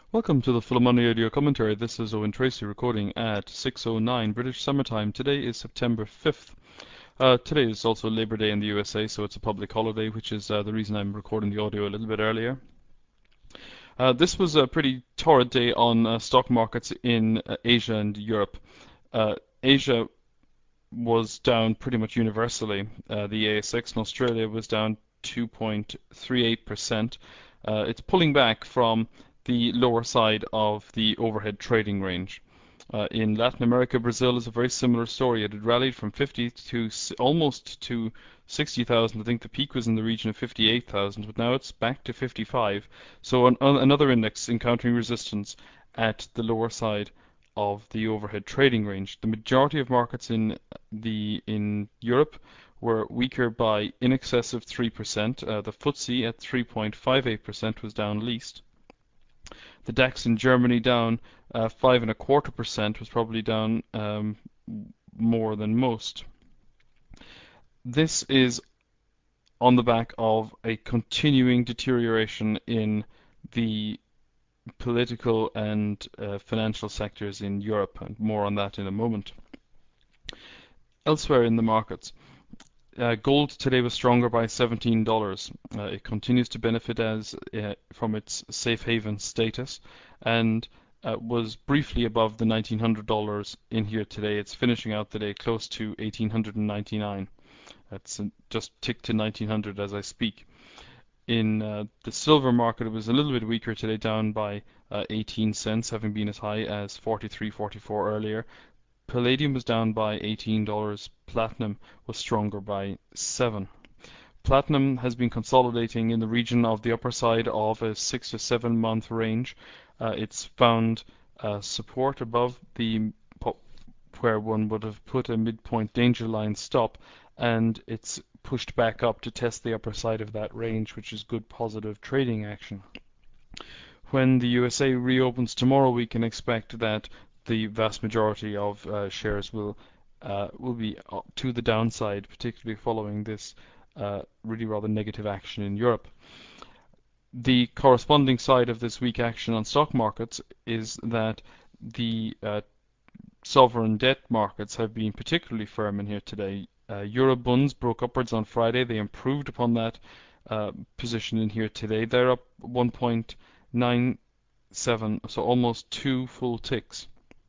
Welcome to the Full Money Audio Commentary. This is Owen Tracy recording at 6:09 British Summer Time. Today is September 5th. Today is also Labor Day in the USA, so it's a public holiday, which is the reason I'm recording the audio a little bit earlier. This was a pretty torrid day on stock markets in Asia and Europe. Asia was down pretty much universally. The ASX in Australia was down 2.38%. It's pulling back from the lower side of the overhead trading range. In Latin America, Brazil is a very similar story. It had rallied from 50 to almost to 60,000. I think the peak was in the region of 58,000, but now it's back to 55. So another index encountering resistance at the lower side of the overhead trading range. The majority of markets in Europe were weaker by in excess of 3%. The FTSE at 3.58% was down least. The DAX in Germany down 5.25%, was probably down more than most. This is on the back of a continuing deterioration in the political and financial sectors in Europe, and more on that in a moment. Elsewhere in the markets, gold today was stronger by $17. It continues to benefit from its safe haven status, and was briefly above the $1,900 in here today. It's finishing out the day close to $1,899. That's just ticked to 1900 as I speak. In the silver market, it was a little bit weaker today, down by 18 cents, having been as high as 43.44 earlier. Palladium was down by $18. Platinum was stronger by 7. Platinum has been consolidating in the region of the upper side of a 6 to 7 month range. It's found support above where one would have put a midpoint danger line stop, and it's pushed back up to test the upper side of that range, which is good positive trading action. When the USA reopens tomorrow, we can expect that the vast majority of shares will be to the downside, particularly following this really rather negative action in Europe. The corresponding side of this weak action on stock markets is that the sovereign debt markets have been particularly firm in here today. Eurobonds broke upwards on Friday. They improved upon that position in here today. They're up 1.97, so almost 2 full ticks.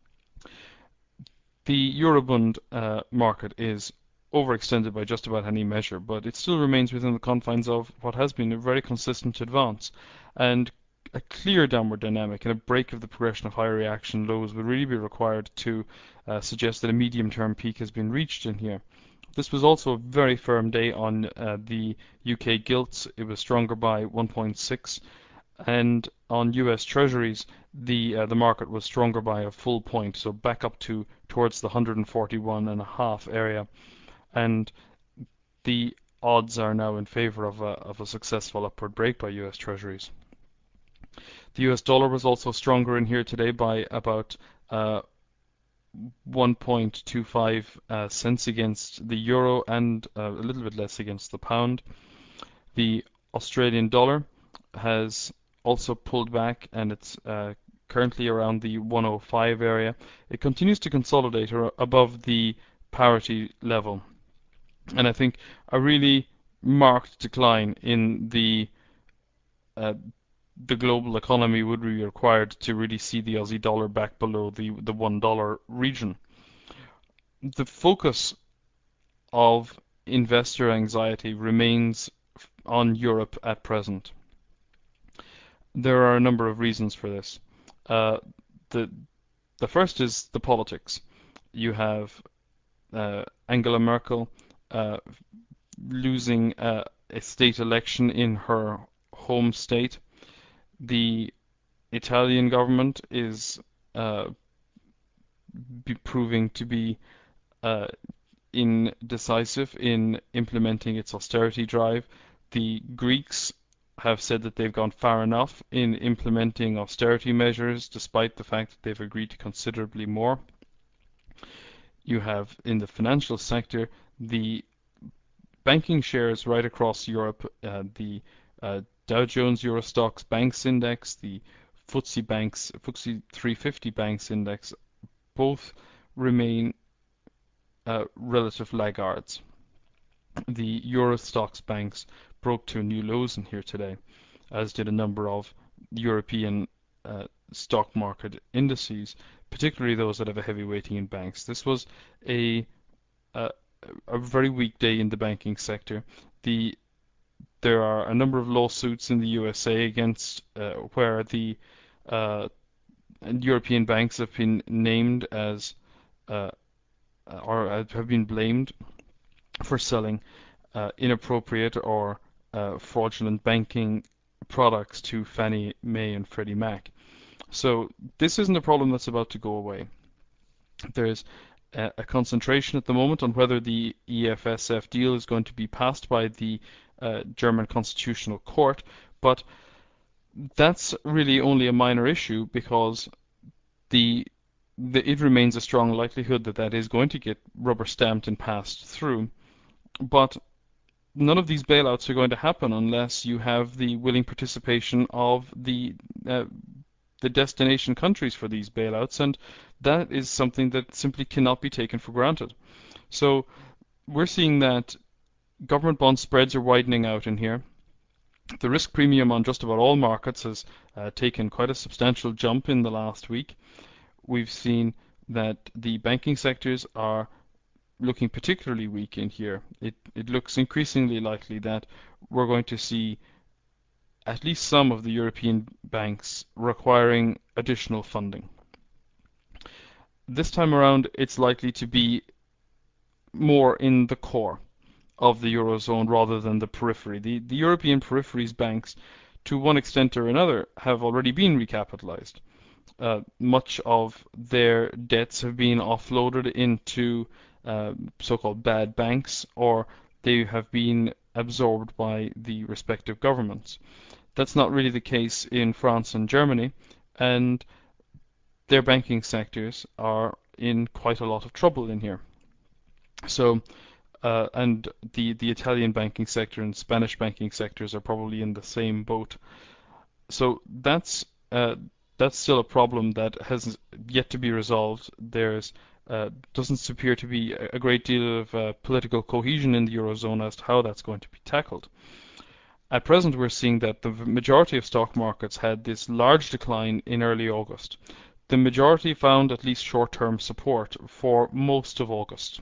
The Eurobond market is overextended by just about any measure, but it still remains within the confines of what has been a very consistent advance, and a clear downward dynamic and a break of the progression of higher reaction lows would really be required to suggest that a medium-term peak has been reached in here. This was also a very firm day on the UK gilts. It was stronger by 1.6, and on US Treasuries the market was stronger by a full point, so back up towards the 141.5 area, and the odds are now in favor of a successful upward break by US Treasuries. The US dollar was also stronger in here today by about 1.25 cents against the euro, and a little bit less against the pound. The Australian dollar has also pulled back, and it's currently around the 105 area. It continues to consolidate above the parity level, and I think a really marked decline in the global economy would be required to really see the Aussie dollar back below the $1 region. The focus of investor anxiety remains on Europe at present. There are a number of reasons for this. The first is the politics. You have Angela Merkel losing a state election in her home state. The Italian government is proving to be indecisive in implementing its austerity drive. The Greeks have said that they've gone far enough in implementing austerity measures, despite the fact that they've agreed to considerably more. You have in the financial sector the banking shares right across Europe, the Dow Jones Euro Stoxx Banks Index, the FTSE banks, FTSE 350 banks index, both remain relative laggards. The Euro Stoxx banks broke to new lows in here today, as did a number of European stock market indices, particularly those that have a heavy weighting in banks. This was a a, a very weak day in the banking sector. There are a number of lawsuits in the USA against where the European banks have been named as uh, or have been blamed for selling inappropriate or fraudulent banking products to Fannie Mae and Freddie Mac. So this isn't a problem that's about to go away. There's a concentration at the moment on whether the EFSF deal is going to be passed by the German Constitutional Court, but that's really only a minor issue because it remains a strong likelihood that that is going to get rubber stamped and passed through. But none of these bailouts are going to happen unless you have the willing participation of the destination countries for these bailouts, and that is something that simply cannot be taken for granted. So we're seeing that government bond spreads are widening out in here. The risk premium on just about all markets has taken quite a substantial jump in the last week. We've seen that the banking sectors are looking particularly weak in here. It looks increasingly likely that we're going to see at least some of the European banks requiring additional funding. This time around, it's likely to be more in the core of the Eurozone rather than the periphery. The European peripheries banks, to one extent or another, have already been recapitalized. Much of their debts have been offloaded into so-called bad banks, or they have been absorbed by the respective governments. That's not really the case in France and Germany, and their banking sectors are in quite a lot of trouble in here. So, and the Italian banking sector and Spanish banking sectors are probably in the same boat. So that's still a problem that has yet to be resolved. There's doesn't appear to be a great deal of political cohesion in the Eurozone as to how that's going to be tackled. At present, we're seeing that the majority of stock markets had this large decline in early August. The majority found at least short-term support for most of August.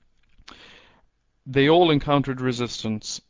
They all encountered resistance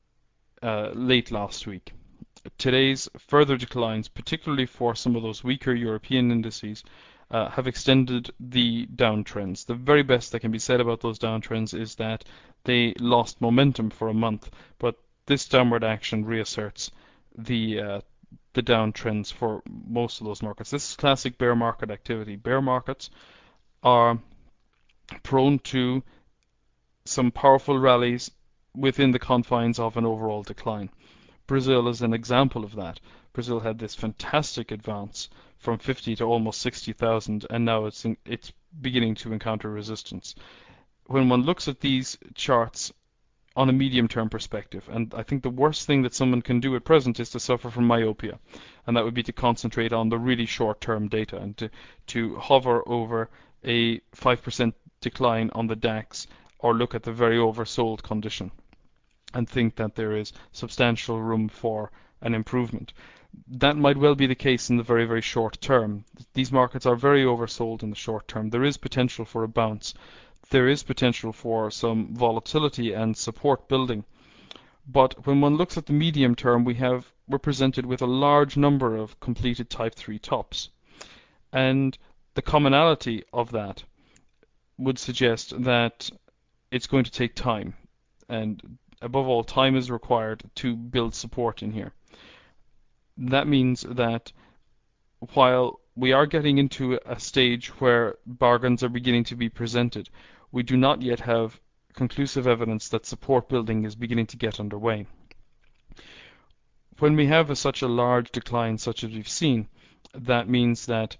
late last week. Today's further declines, particularly for some of those weaker European indices, have extended the downtrends. The very best that can be said about those downtrends is that they lost momentum for a month, but this downward action reasserts the downtrends for most of those markets. This is classic bear market activity. Bear markets are prone to some powerful rallies within the confines of an overall decline. Brazil is an example of that. Brazil had this fantastic advance from 50 to almost 60,000, and now it's beginning to encounter resistance. When one looks at these charts on a medium-term perspective, and I think the worst thing that someone can do at present is to suffer from myopia, and that would be to concentrate on the really short-term data and to hover over a 5% decline on the DAX or look at the very oversold condition and think that there is substantial room for an improvement. That might well be the case in the very, very short term. These markets are very oversold in the short term. There is potential for a bounce. There is potential for some volatility and support building. But when one looks at the medium term, we're presented with a large number of completed Type 3 tops. And the commonality of that would suggest that it's going to take time. And above all, time is required to build support in here. That means that while we are getting into a stage where bargains are beginning to be presented, we do not yet have conclusive evidence that support building is beginning to get underway. When we have such a large decline such as we've seen, that means that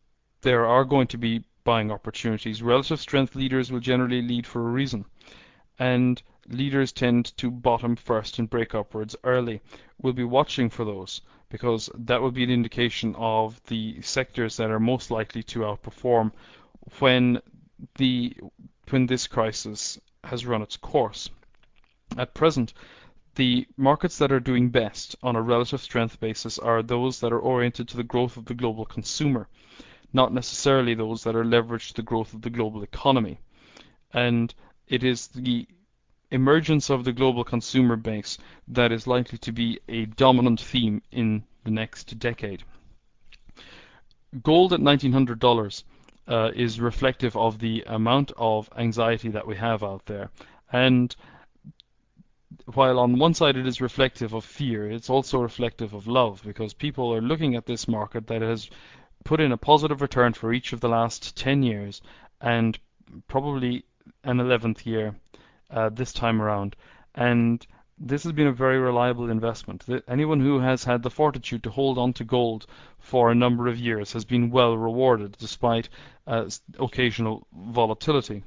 there are going to be buying opportunities. Relative strength leaders will generally lead for a reason. and leaders tend to bottom first and break upwards early. We'll be watching for those because that will be an indication of the sectors that are most likely to outperform when the when this crisis has run its course. At present, the markets that are doing best on a relative strength basis are those that are oriented to the growth of the global consumer, not necessarily those that are leveraged to the growth of the global economy. And it is the emergence of the global consumer base that is likely to be a dominant theme in the next decade. Gold at $1,900 is reflective of the amount of anxiety that we have out there. And while on one side it is reflective of fear, it's also reflective of love, because people are looking at this market that has put in a positive return for each of the last 10 years and probably an 11th year this time around. And this has been a very reliable investment. Anyone who has had the fortitude to hold on to gold for a number of years has been well rewarded despite occasional volatility.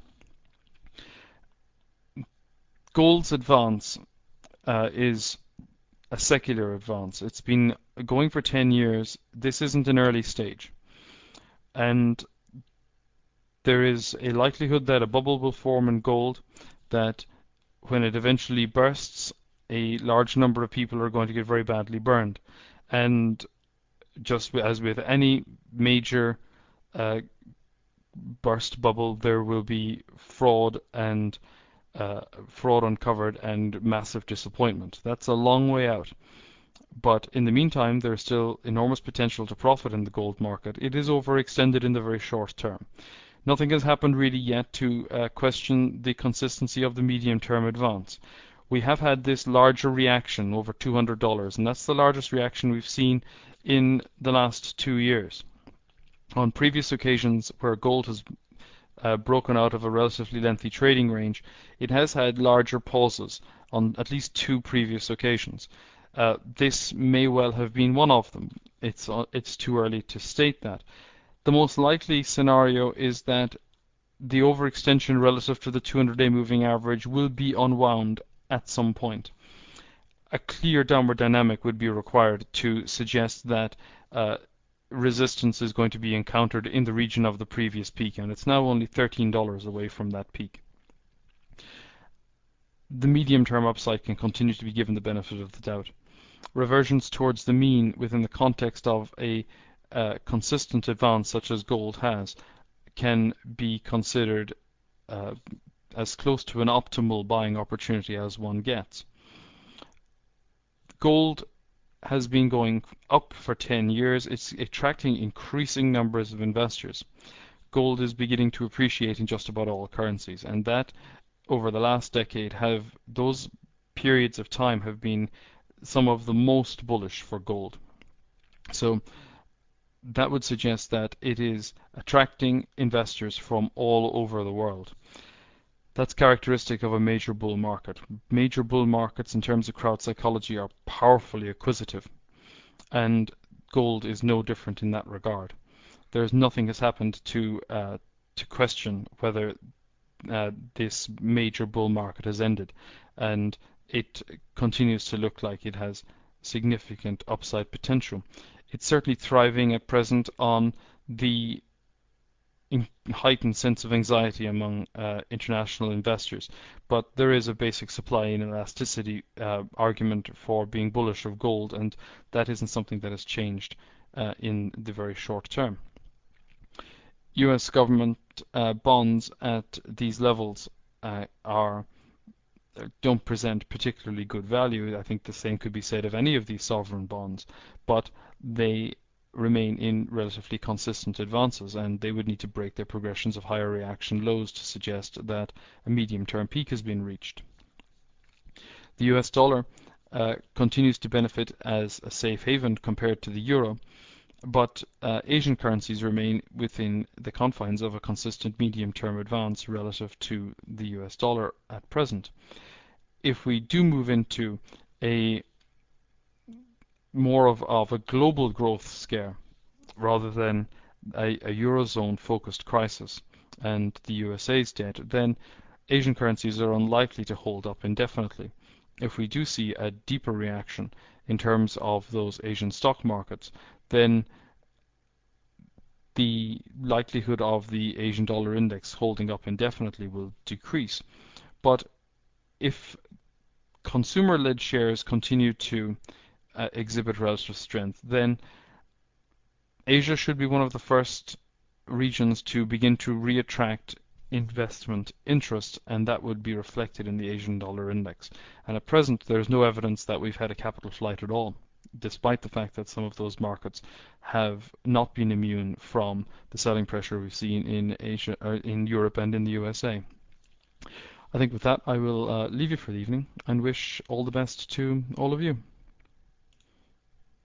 Gold's advance is a secular advance. It's been going for 10 years. This isn't an early stage. And there is a likelihood that a bubble will form in gold, that when it eventually bursts, a large number of people are going to get very badly burned. And just as with any major burst bubble, there will be fraud uncovered and massive disappointment. That's a long way out. But in the meantime, there's still enormous potential to profit in the gold market. It is overextended in the very short term. Nothing has happened really yet to question the consistency of the medium-term advance. We have had this larger reaction over $200, and that's the largest reaction we've seen in the last 2 years. On previous occasions where gold has broken out of a relatively lengthy trading range, it has had larger pauses on at least 2 previous occasions. This may well have been one of them. It's too early to state that. The most likely scenario is that the overextension relative to the 200-day moving average will be unwound at some point. A clear downward dynamic would be required to suggest that resistance is going to be encountered in the region of the previous peak, and it's now only $13 away from that peak. The medium-term upside can continue to be given the benefit of the doubt. Reversions towards the mean within the context of a consistent advance such as gold has can be considered as close to an optimal buying opportunity as one gets. Gold has been going up for 10 years. It's attracting increasing numbers of investors. Gold is beginning to appreciate in just about all currencies, and that over the last decade those periods of time have been some of the most bullish for gold. So that would suggest that it is attracting investors from all over the world. That's characteristic of a major bull market. Major bull markets in terms of crowd psychology are powerfully acquisitive, and gold is no different in that regard. Nothing has happened to question whether this major bull market has ended, and it continues to look like it has significant upside potential. It's certainly thriving at present on the heightened sense of anxiety among international investors, but there is a basic supply and elasticity argument for being bullish of gold, and that isn't something that has changed in the very short term. US government bonds at these levels don't present particularly good value. I think the same could be said of any of these sovereign bonds, but they remain in relatively consistent advances, and they would need to break their progressions of higher reaction lows to suggest that a medium-term peak has been reached. The US dollar continues to benefit as a safe haven compared to the euro, but Asian currencies remain within the confines of a consistent medium-term advance relative to the US dollar at present. If we do move into a more of a global growth scare rather than a Eurozone focused crisis and the USA's debt, then Asian currencies are unlikely to hold up indefinitely. If we do see a deeper reaction in terms of those Asian stock markets, then the likelihood of the Asian dollar index holding up indefinitely will decrease. But if consumer-led shares continue to exhibit relative strength, then Asia should be one of the first regions to begin to reattract investment interest, and that would be reflected in the Asian dollar index. And at present, there's no evidence that we've had a capital flight at all, despite the fact that some of those markets have not been immune from the selling pressure we've seen in Asia, or in Europe and in the USA. I think with that, I will leave you for the evening and wish all the best to all of you.